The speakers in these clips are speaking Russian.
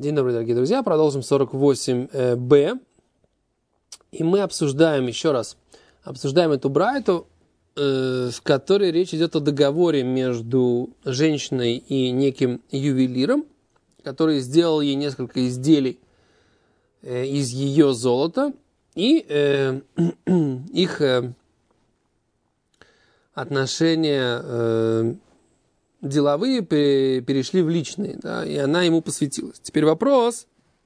День добрый, дорогие друзья. Продолжим 48b. И мы обсуждаем эту брайту, в которой речь идет о договоре между женщиной и неким ювелиром, который сделал ей несколько изделий из ее золота, и их отношения деловые перешли в личные, да, и она ему посвятилась. Теперь вопрос,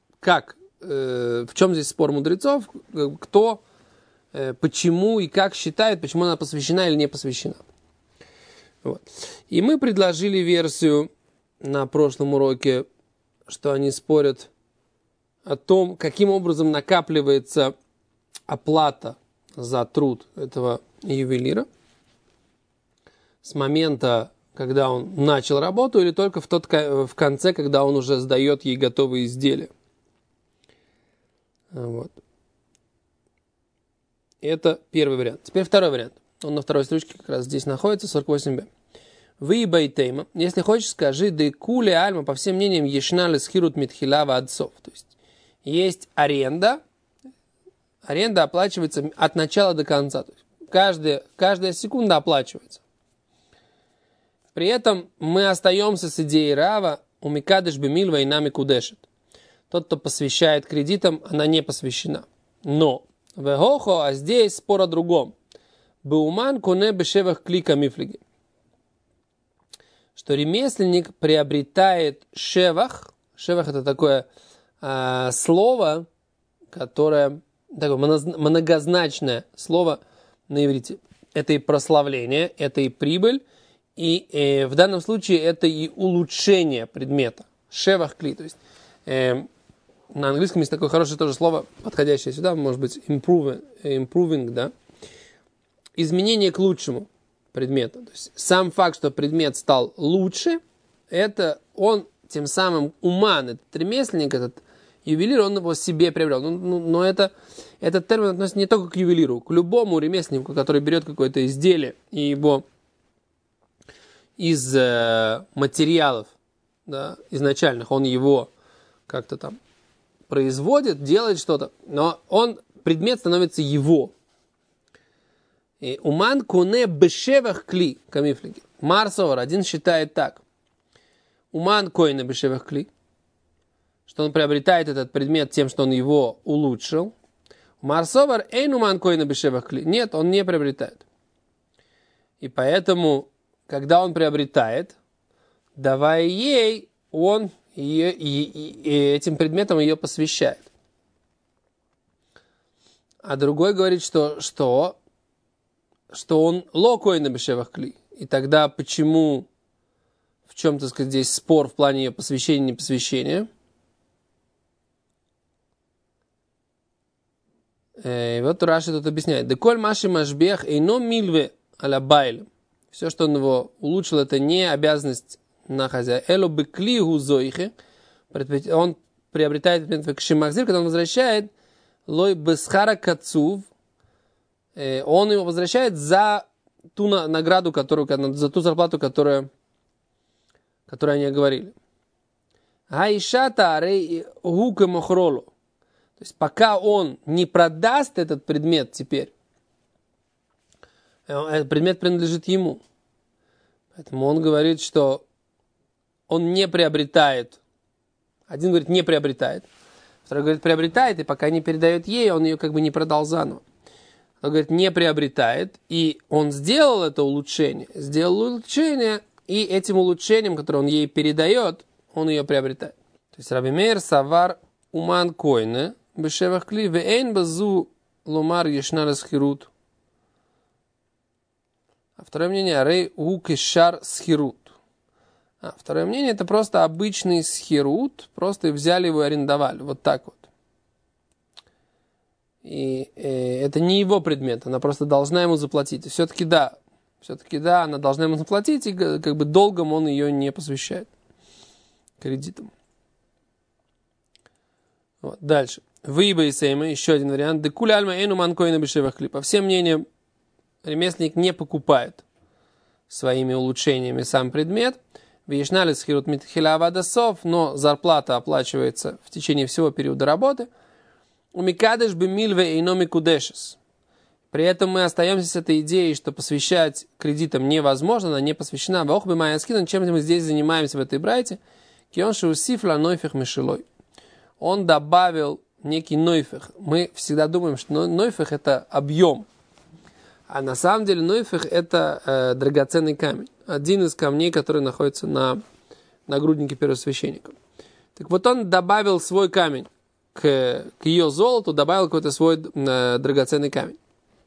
в чем здесь спор мудрецов, кто, почему и как считает, почему она посвящена или не посвящена. Вот. И мы предложили версию на прошлом уроке, что они спорят о том, каким образом накапливается оплата за труд этого ювелира с момента, когда он начал работу, или только в конце, когда он уже сдает ей готовые изделия. Вот. Это первый вариант. Теперь второй вариант. Он на второй строчке как раз здесь находится, 48b. Вы байтейма. Если хочешь, скажи, да куле альма, по всем мнениям, ешнали схирут митхилава отцов. То есть аренда. Аренда оплачивается от начала до конца. То есть каждая секунда оплачивается. При этом мы остаемся с идеей Рава у Микадыш Бемильва и нами кудешет. Тот, кто посвящает кредитам, она не посвящена. Но вегохо, а здесь спор о другом. Беуман коне бешевах клика мифлиги. Что ремесленник приобретает шевах. Шевах — это такое слово, которое такое многозначное слово на иврите. Это и прославление, это и прибыль. И в данном случае это и улучшение предмета. Шевах кли. То есть на английском есть такое хорошее тоже слово, подходящее сюда, может быть, improving, да? Изменение к лучшему предмета. То есть сам факт, что предмет стал лучше, это он тем самым уман, этот ремесленник, этот ювелир, он его себе приобрел. Но этот термин относится не только к ювелиру, к любому ремесленнику, который берет какое-то изделие и его из материалов, да, изначальных, он его как-то там производит, делает что-то, но предмет становится его. И уман куне бешевах кли камифлиги. Марсовар один считает так. Уман койне бешевах кли, что он приобретает этот предмет тем, что он его улучшил. Марсовар эйн уман койне бешевах кли. Нет, он не приобретает. И поэтому когда он приобретает, давая ей, он этим предметом ее посвящает. А другой говорит, что он локойна бешевах кли. И тогда почему, в чем, так сказать, здесь спор в плане ее посвящения и непосвящения? И вот Раши тут объясняет. Деколь маши машбех эйно мильве аля байлем. Все, что он его улучшил, это не обязанность на хозяина. Эло бекли гузоихе. Он приобретает предмет кшимахзир, когда он возвращает лой бесхара кацув. Он его возвращает за ту награду, за ту зарплату, которую они говорили. Гаишата арей гуке мохролу. То есть пока он не продаст этот предмет теперь, этот предмет принадлежит ему. Поэтому он говорит, что он не приобретает. Один говорит, не приобретает. Второй говорит, приобретает, и пока не передает ей, он ее как бы не продал заново. Он говорит, не приобретает, и он сделал это улучшение. И этим улучшением, которое он ей передает, он ее приобретает. То есть Раби Меир савар уман койне бешевах кли веэйн базу ломар ешна расхирут. А второе мнение, рей укешар схирут. Второе мнение, это просто обычный схирут, просто взяли его и арендовали, вот так вот. И это не его предмет, она просто должна ему заплатить. И все-таки да, она должна ему заплатить, и как бы долгом он ее не посвящает, кредитом. Вот, дальше. Выеба и сейма, еще один вариант. Декуля альма эйну манкоина бешевах кли. По всем мнениям, ремесленник не покупает своими улучшениями сам предмет. Вишнали схирут митхиля вадасов, но зарплата оплачивается в течение всего периода работы. У микадеш бы мильве и номи кудешес. При этом мы остаемся с этой идеей, что посвящать кредитам невозможно, она не посвящена. Вох бы моя скина, чем мы здесь занимаемся в этой брайте? Кион шеусифла нойфех мишелой. Он добавил некий нойфех. Мы всегда думаем, что нойфех это объем. А на самом деле нойфех это драгоценный камень. Один из камней, который находится на нагруднике первосвященника. Так вот он добавил свой камень к ее золоту, добавил какой-то свой драгоценный камень.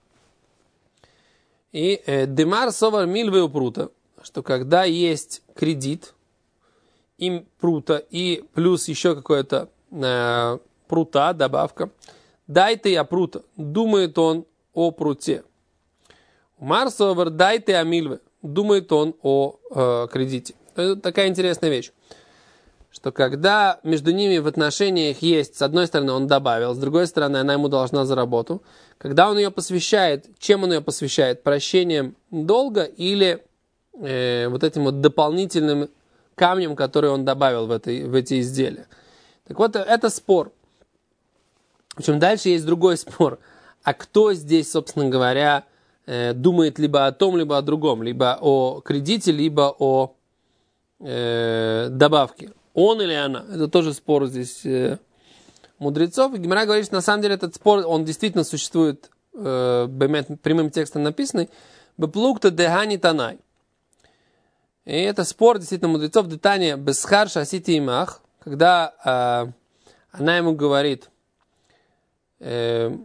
И демар совар мильве прута, что когда есть кредит, им прута и плюс еще какое-то прута, добавка, дайте я прута, думает он о пруте. Мар совар дайте я мильве, думает он о кредите. Это такая интересная вещь, что когда между ними в отношениях есть, с одной стороны он добавил, с другой стороны она ему должна за работу, когда он ее посвящает, чем он ее посвящает? Прощением долга или вот этим вот дополнительным камнем, который он добавил в эти изделия. Так вот, это спор. Причем дальше есть другой спор. А кто здесь, собственно говоря, думает либо о том, либо о другом, либо о кредите, либо о добавке? Он или она? Это тоже спор здесь мудрецов. И Гемара говорит, что на самом деле этот спор, он действительно существует, прямым текстом написанный, «Беплукта дехани танай». И это спор действительно мудрецов детания «Бесхар шасити имах», когда она ему говорит, он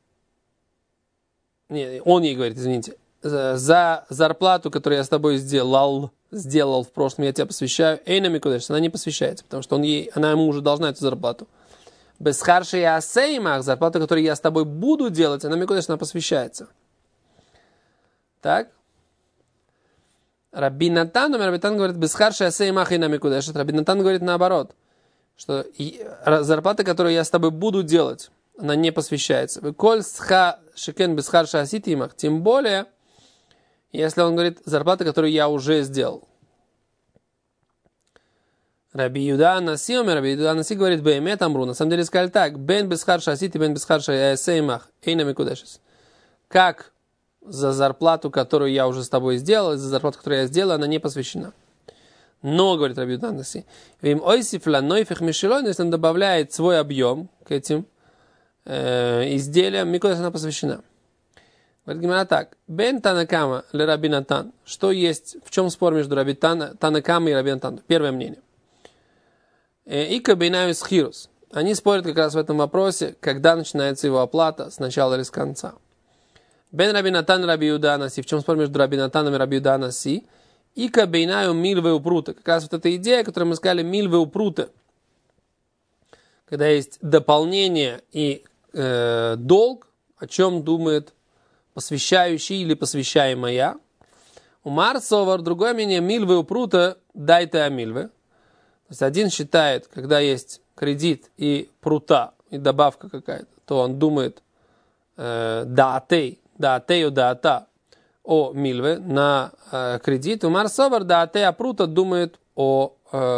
ей говорит, извините, за зарплату, которую я с тобой сделал в прошлом, я тебя посвящаю, эйнами кудеш, она не посвящается, потому что она ему уже должна эту зарплату. Бесхарши я сеймах, зарплата, которую я с тобой буду делать, она мне куда-то посвящается. Так? Рабби Натан говорит, бесхарши я сеймах и нами куда. Рабби Натан говорит наоборот, что зарплата, которую я с тобой буду делать, она не посвящается. Коль сха шекен бесхарши аситимах, тем более, если он говорит, зарплата, которую я уже сделал. Раби Юда Анаси говорит, беймет амру. На самом деле сказали так, бен бесхарша асити, бен бесхарша сеймах, эйнами кудешес. Как за зарплату, которую я уже с тобой сделал, за зарплату, которую я сделал, она не посвящена. Но, говорит Раби Юда Анаси, вим ойсифла нойфех мишелой, но если он добавляет свой объем к этим изделиям, микудеш она посвящена. Говорит Гемара так, бен танакама ле Раби Натан. Что есть, в чем спор между Раби Танакама и Раби Натан? Первое мнение. И кабинаю схирус. Они спорят как раз в этом вопросе, когда начинается его оплата, с начала или с конца. Бен Раби Натан и Раби Юда Анаси. В чем спор между Раби Натаном и Раби Юда Анаси? И кабинаю мильве упрута. Как раз вот эта идея, которую мы сказали, мильве упрута. Когда есть дополнение и долг, о чем думает посвящающий или посвящаемая. У Марсовар, другое мнение, мильве упрута, дайте амильве. То есть один считает, когда есть кредит и прута, и добавка какая-то, то он думает даатею даата о мильве на кредит. У Марсовар даатея прута думает о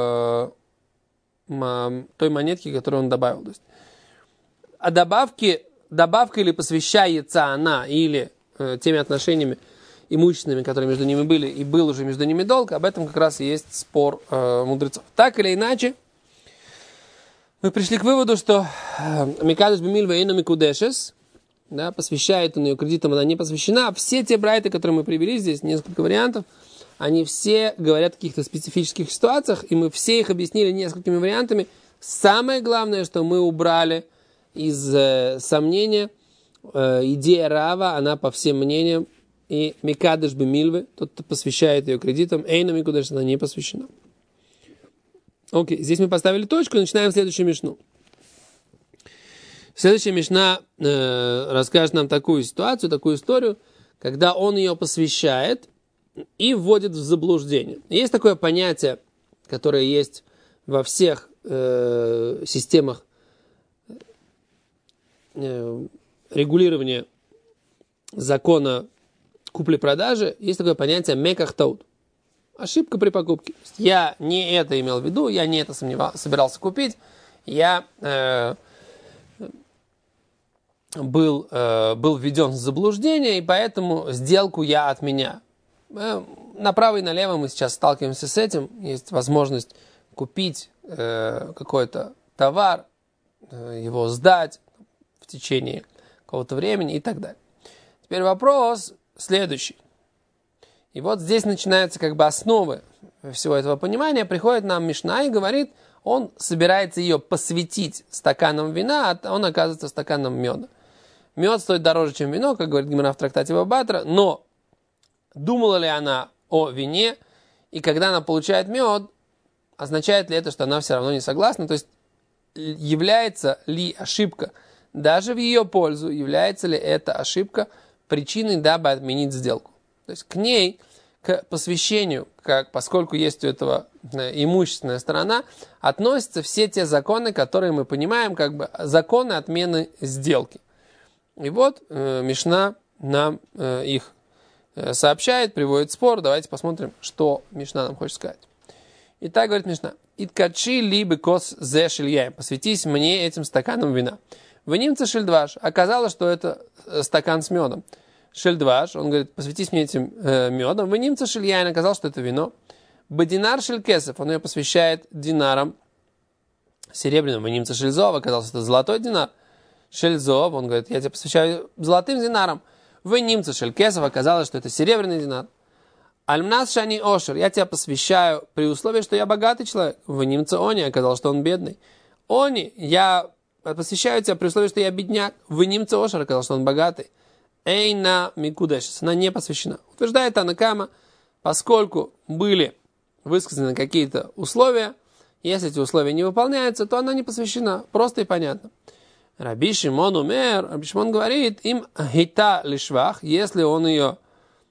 той монетке, которую он добавил. То есть, а добавка или посвящается она, или теми отношениями имущественными, которые между ними были, и был уже между ними долг, об этом как раз и есть спор мудрецов. Так или иначе, мы пришли к выводу, что Микадеш бемильва эйно микудешес, да, посвящает он ее кредитам, она не посвящена. Все те брайты, которые мы привели здесь, несколько вариантов, они все говорят о каких-то специфических ситуациях, и мы все их объяснили несколькими вариантами. Самое главное, что мы убрали из сомнения, идея Рава, она по всем мнениям, и Микадеш бемильве, тот, кто посвящает ее кредитам, эйна микудеш, она не посвящена. Окей, здесь мы поставили точку и начинаем следующую мишну. Следующая мишна расскажет нам такую ситуацию, такую историю, когда он ее посвящает и вводит в заблуждение. Есть такое понятие, которое есть во всех системах регулирования закона купли-продажи, есть такое понятие меках таут. ошибка при покупке. Я не это имел в виду, я не это собирался купить, я был введен в заблуждение, и поэтому сделку я отменяю. Направо и налево мы сейчас сталкиваемся с этим. Есть возможность купить какой-то товар, его сдать в течение какого-то времени и так далее. Теперь вопрос следующий. И вот здесь начинаются как бы основы всего этого понимания. Приходит нам Мишна и говорит, он собирается ее посвятить стаканом вина, а он оказывается стаканом меда. Мед стоит дороже, чем вино, как говорит Гемара в трактате Бава Батра, но думала ли она о вине, и когда она получает мед, означает ли это, что она все равно не согласна? То есть является ли ошибка даже в ее пользу, является ли эта ошибка причиной, дабы отменить сделку? То есть к ней, к посвящению, поскольку есть у этого имущественная сторона, относятся все те законы, которые мы понимаем, как бы законы отмены сделки. И вот Мишна нам их сообщает, приводит спор. Давайте посмотрим, что Мишна нам хочет сказать. Итак, говорит Мишна. Иткачи либо кос зе шильяем. Посвятись мне этим стаканом вина. Вынимца шельдваш. Оказалось, что это стакан с медом. Шельдваш, он говорит, посвятись мне этим медом. Вынимца шильяем. Оказалось, что это вино. Бадинар шелькесов. Он ее посвящает динарам серебряным. Вынимца шельзов. Оказалось, что это золотой динар. Шельзов, он говорит, я тебя посвящаю золотым динарам. Вы немцы шелькесов, оказалось, что это серебряный динар. Альмнас шани ошер, я тебя посвящаю при условии, что я богатый человек. Вы немцы они, оказалось, что он бедный. Они, я посвящаю тебя при условии, что я бедняк. Вы немцы ошер, оказалось, что он богатый. Эйна микудешис, она не посвящена. Утверждает Танакама, поскольку были высказаны какие-то условия, если эти условия не выполняются, то она не посвящена. Просто и понятно. Раби Шимон умер, Раби Шимон говорит, им гита лишвах, если он ее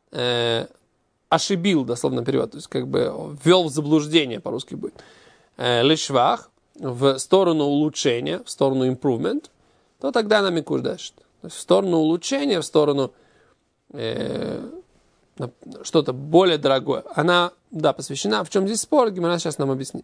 ошибил, дословно перевод, то есть как бы ввел в заблуждение, по-русски будет, лишвах, в сторону улучшения, в сторону improvement, то тогда она микуш дашит. То есть в сторону улучшения, в сторону что-то более дорогое. Она, да, посвящена. В чем здесь спор? Гемара сейчас нам объяснит.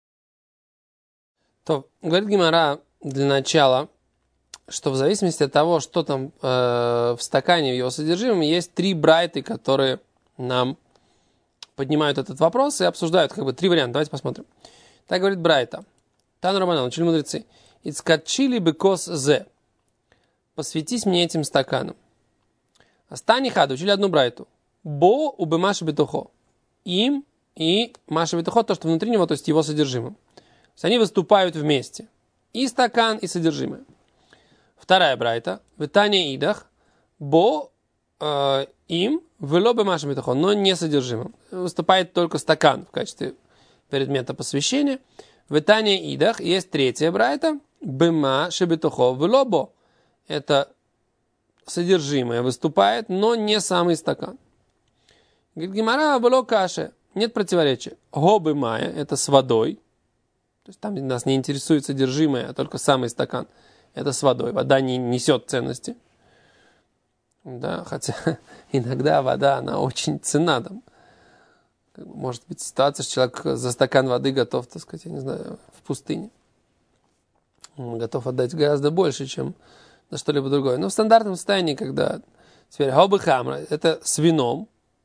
То, говорит Гемара для начала, что в зависимости от того, что там в стакане, в его содержимом, есть три брайты, которые нам поднимают этот вопрос и обсуждают как бы три варианта. Давайте посмотрим. Так говорит брайта. Тану Раманан, учили мудрецы. Ицкачили бекос зе. Посвятись мне этим стаканом. Остани хада, учили одну брайту. Бо убе маша бетухо. Им и маша бетухо, то, что внутри него, то есть его содержимым. То есть они выступают вместе. И стакан, и содержимое. Вторая брайта. Витание идах. Бо им вело бе маша бетухо, но не содержимым. Выступает только стакан в качестве предмета посвящения. Витание идах. Есть третья брайта. Бема шебетухо вело бо. Это содержимое выступает, но не самый стакан. Говорит Гемара, вело каше. Нет противоречия. Гобы мая, это с водой. То есть там нас не интересует содержимое, а только самый стакан. Это с водой. Вода не несет ценности. Да, хотя иногда вода, она очень ценна. Там. Может быть ситуация, что человек за стакан воды готов, так сказать, я не знаю, в пустыне. Он готов отдать гораздо больше, чем на что-либо другое. Но в стандартном состоянии, когда теперь гобы хамра, это с вином,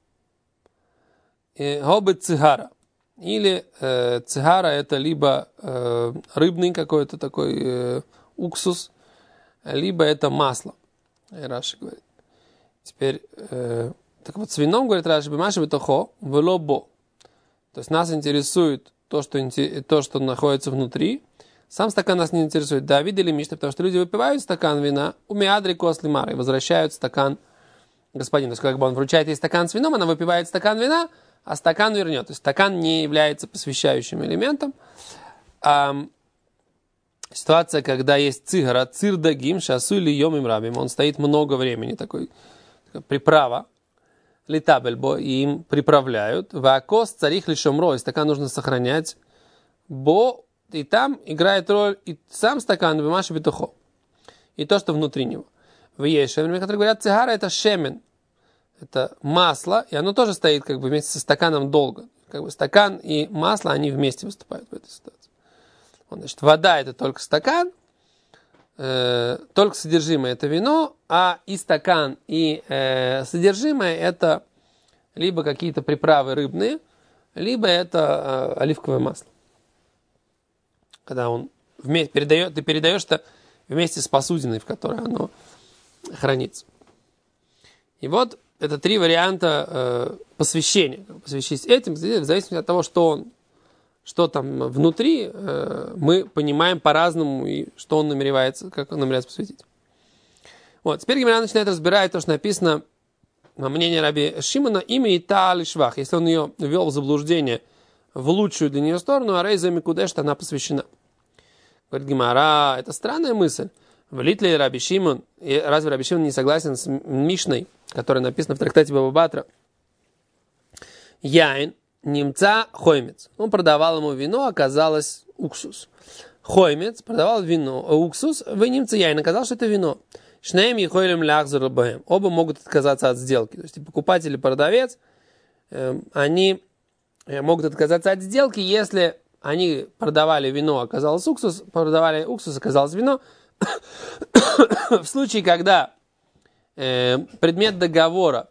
гобы цигара. Или цигара это либо рыбный какой-то такой уксус, либо это масло. Раши говорит. Теперь, так вот с вином, говорит Раши, бимаши бетохо вело бо. То есть нас интересует то, что находится внутри. Сам стакан нас не интересует. Да, видели Мишна, потому что люди выпивают стакан вина, умеадри косли мары, и возвращают стакан господину. То есть, как бы он вручает ей стакан с вином, она выпивает стакан вина, а стакан вернет. То есть, стакан не является посвящающим элементом. Ситуация, когда есть цигара, цирдагим, шасу или йомим рабим, он стоит много времени, такой приправа, литабельбо, и им приправляют. Вакос царих лишомро, и стакан нужно сохранять. Бо, и там играет роль и сам стакан, бимаши бетухо, и то, что внутри него. В ешемен, которые говорят, цигара это шемен, это масло, и оно тоже стоит как бы вместе со стаканом долго. как бы стакан и масло, они вместе выступают в этой ситуации. Значит, вода это только стакан, только содержимое это вино, а и стакан, и содержимое это либо какие-то приправы рыбные, либо это оливковое масло. Когда он вместе ты передаешь это вместе с посудиной, в которой оно хранится. И вот это 3 варианта посвящения. Посвящись этим, в зависимости от того, что там внутри, мы понимаем по-разному, и что он намеревается, как он намеревается посвятить. Вот. Теперь Гемара начинает разбирать то, что написано, мнение Раби Шимона, имя Ита Лишвах. Если он ее ввел в заблуждение в лучшую для нее сторону, а Рейза Микудеш, она посвящена. Говорит Гемара, это странная мысль. Влит ли Раби Шимон, и разве Раби Шимон не согласен с Мишной, которая написана в трактате Баба Батра? Яин, немца, хоймец. Он продавал ему вино, оказалось уксус. Хоймец продавал вино, уксус, вы немца яин, оказалось, что это вино. Шнеем и хойлем ляхзар бэм. Оба могут отказаться от сделки. То есть покупатель и продавец, они могут отказаться от сделки, если они продавали вино, оказалось уксус, продавали уксус, оказалось вино. В случае, когда предмет договора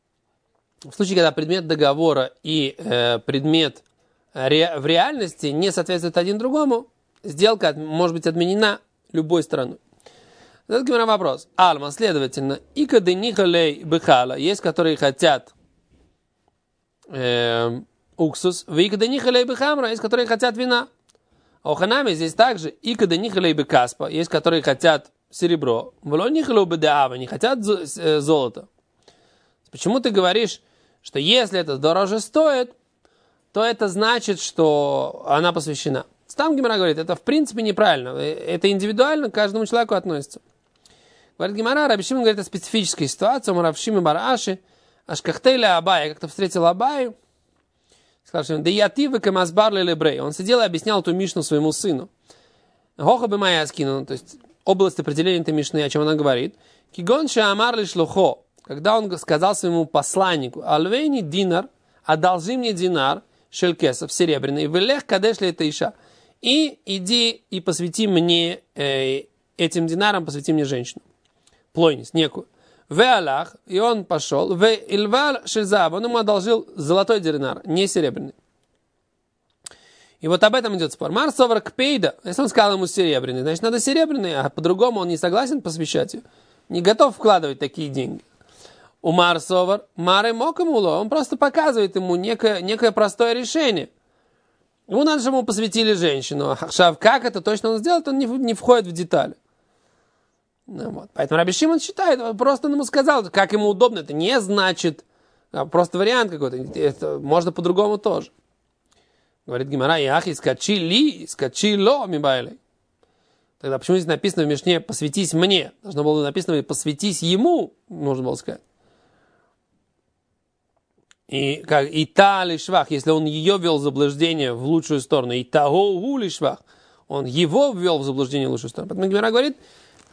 и предмет в реальности не соответствуют один другому, сделка может быть отменена любой стороной. Задает Гемара вопрос. Альма, следовательно, икаденихалей бихала, есть, которые хотят уксус, икаденихалей бихамра, есть, которые хотят вина. А у ханами здесь также икаденихалей бикаспа, есть, которые хотят серебро. Влонихалей бедаава, не хотят золото. Почему ты говоришь, что если это дороже стоит, то это значит, что она посвящена? Там Гемара говорит, это в принципе неправильно. Это индивидуально к каждому человеку относится. Говорит Гемара, Раби Шимон говорит о специфической ситуации. Он Рав Шимон бар Аши, ашкахтейля Абая. Я как-то встретил Абаю. Сказал, что да я ты выкамазбар лелебрей. Он сидел и объяснял эту Мишну своему сыну. Хоха бы моя скину, то есть область определения этой Мишны, о чем она говорит. Кигон шаамар лишлухо. Когда он сказал своему посланнику, альвейни динар, одолжи мне динар, шелькесов, серебряный, велех кадеш ли это иша. И иди и посвяти мне, этим динарам посвяти мне женщину. Плойнис, некую. В Аллах, и он пошел, в Ильвал Шельзаб, он ему одолжил золотой динар, не серебряный. И вот об этом идет спор. Мар совар кпейда, если он сказал ему серебряный, значит надо серебряный, а по-другому он не согласен посвящать ее. Не готов вкладывать такие деньги. У Мар совар, Мары мокамуло, он просто показывает ему некое простое решение. Ему надо, чтобы ему посвятили женщину. Ахшав, как это точно он сделает, он не входит в детали. Ну, вот. Поэтому Раби Шимон считает, просто он ему сказал, как ему удобно, это не значит, просто вариант какой-то, это можно по-другому тоже. Говорит Гемара, яхи, скачи ло мибайлей. Тогда почему здесь написано в Мишне «посвятись мне»? Должно было написано «посвятись ему», нужно было сказать. И как «ита лишвах», если он ее ввел в заблуждение в лучшую сторону, «ита гу лишвах», он его ввел в заблуждение в лучшую сторону. Поэтому Гемара говорит,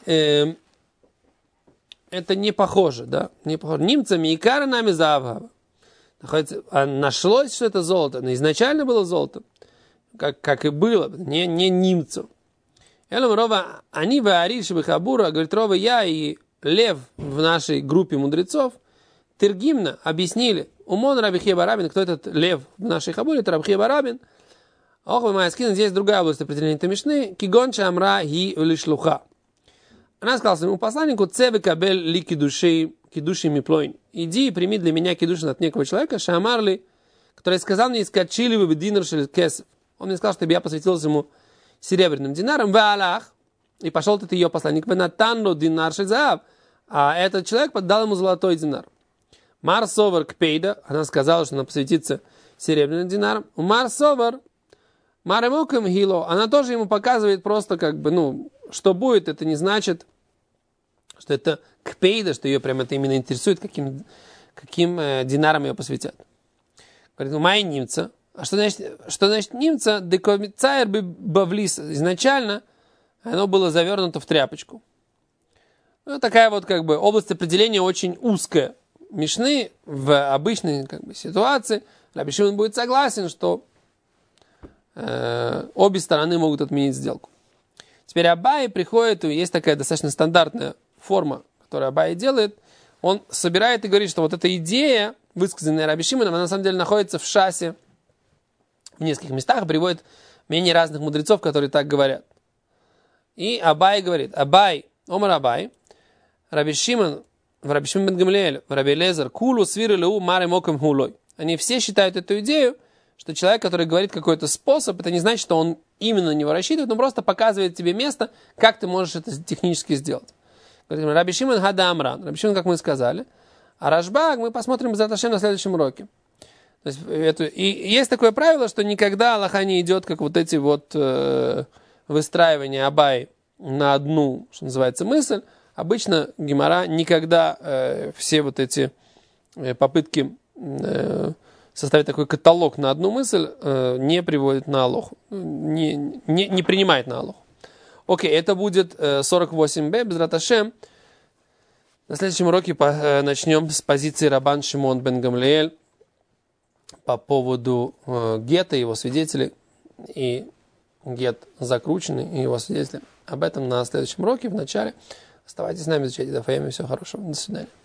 это не похоже, да, не похоже. Немцами и кара нами заавгава. Нашлось, что это золото, но изначально было золото, как и было, не немцу. Элам Рова, они в Ариш Бехабура, говорит, Рова, я и Лев в нашей группе мудрецов, Тергимна объяснили, Умон Рабихе Барабин, кто этот Лев в нашей Хабуре, это Рабихе Барабин. Ох, вы моя скина, здесь другая область определения Тамишны, Кигон Шамра Ги Лишлуха. Она сказала своему посланнику, Цеве Кабель Ли Кидуши Миплойн. Иди и прими для меня кидушин от некого человека, Шамарли, который сказал мне, скачили вы динар шелькесов. Он мне сказал, чтобы я посвятился ему серебряным динаром, в Аллах, и пошел этот ее посланник, в Натанло динар шельзаав, а этот человек поддал ему золотой динар. Мар совар кпейда, она сказала, что она посвятится серебряным динаром. Мар совар, маремокам хило, она тоже ему показывает просто как бы, что будет, это не значит, что это кпейда, что ее прямо это именно интересует, каким динаром ее посвятят. Говорит, моя немца. А что значит немца? Декомицайр бы бавлис. Изначально оно было завернуто в тряпочку. Такая вот как бы область определения очень узкая. Мишны в обычной как бы ситуации Раби Шимон будет согласен, что обе стороны могут отменить сделку. Теперь Абай приходит, и есть такая достаточно стандартная форма, которую Абай делает. Он собирает и говорит, что вот эта идея, высказанная Раби Шимоном, она на самом деле находится в Шасе в нескольких местах, приводит мнения разных мудрецов, которые так говорят. И Абай говорит, Абай, Омар Абай, Раби Шимон бен Гамлиэль, Раби Элиэзер, кулу свиры леу маре мокам хулой. Они все считают эту идею, что человек, который говорит какой-то способ, это не значит, что он именно на него рассчитывает, он просто показывает тебе место, как ты можешь это технически сделать. Говорит, Раби Шимон хада амран. Раби Шимон, как мы сказали. А Рашбаг мы посмотрим за Ташем на следующем уроке. То есть, и есть такое правило, что никогда Аллаха не идет, как вот эти вот выстраивания Абай на одну, что называется, мысль. Обычно Гемара никогда все вот эти попытки составить такой каталог на одну мысль не приводит на Алоху, не принимает на Алоху. Окей, это будет 48б, Безрат Ашем. На следующем уроке начнем с позиции Рабан Шимон бен Гамлиэль по поводу гета, его свидетелей, и гет закрученный, и его свидетели. Об этом на следующем уроке в начале. Оставайтесь с нами, изучайте Даф Йоми. Всего хорошего. До свидания.